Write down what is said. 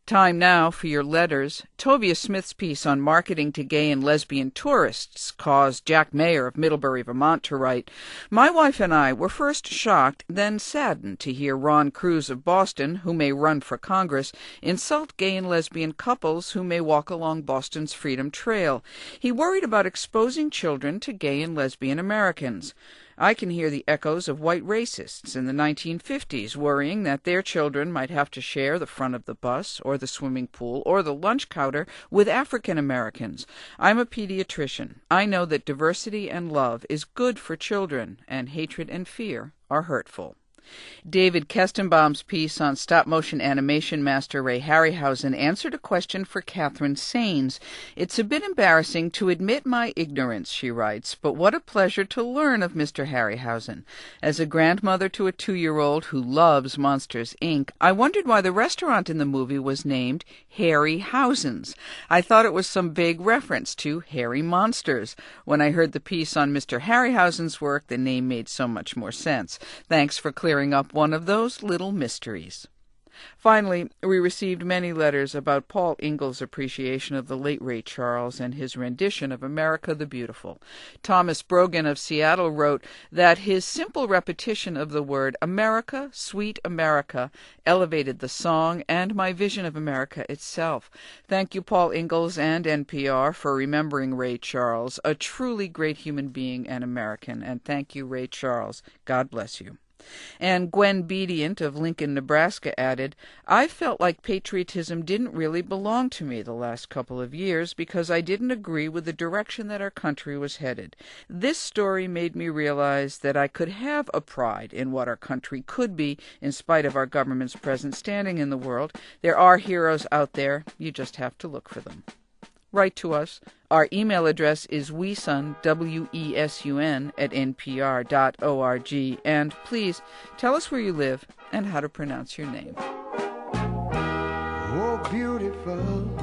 Time now for your letters. Tovia Smith's piece on marketing to gay and lesbian tourists caused Jack Mayer of Middlebury, Vermont to write, "My wife and I were first shocked, then saddened to hear Ron Cruz of Boston, who may run for Congress, insult gay and lesbian couples who may walk along Boston's Freedom Trail. He worried about exposing children to gay and lesbian Americans. I can hear the echoes of white racists in the 1950s worrying that their children might have to share the front of the bus or the swimming pool or the lunch counter with African Americans. I'm a pediatrician. I know that diversity and love is good for children, and hatred and fear are hurtful." David Kestenbaum's piece on stop-motion animation master Ray Harryhausen answered a question for Catherine Sains. "It's a bit embarrassing to admit my ignorance," she writes, "but what a pleasure to learn of Mr. Harryhausen. As a grandmother to a 2-year-old who loves Monsters, Inc., I wondered why the restaurant in the movie was named Harryhausen's. I thought it was some vague reference to hairy monsters. When I heard the piece on Mr. Harryhausen's work, the name made so much more sense. Thanks for clearing up one of those little mysteries." Finally, we received many letters about Paul Ingalls' appreciation of the late Ray Charles and his rendition of America the Beautiful. Thomas Brogan of Seattle wrote that his simple repetition of the word America, sweet America, elevated the song and my vision of America itself. Thank you, Paul Ingalls and NPR, for remembering Ray Charles, a truly great human being and American. And thank you, Ray Charles. God bless you. And Gwen Bedient of Lincoln, Nebraska added, "I felt like patriotism didn't really belong to me the last couple of years because I didn't agree with the direction that our country was headed. This story made me realize that I could have a pride in what our country could be in spite of our government's present standing in the world. There are heroes out there. You just have to look for them." Write to us. Our email address is wesun, WESUN, @npr.org. And please tell us where you live and how to pronounce your name. Oh, beautiful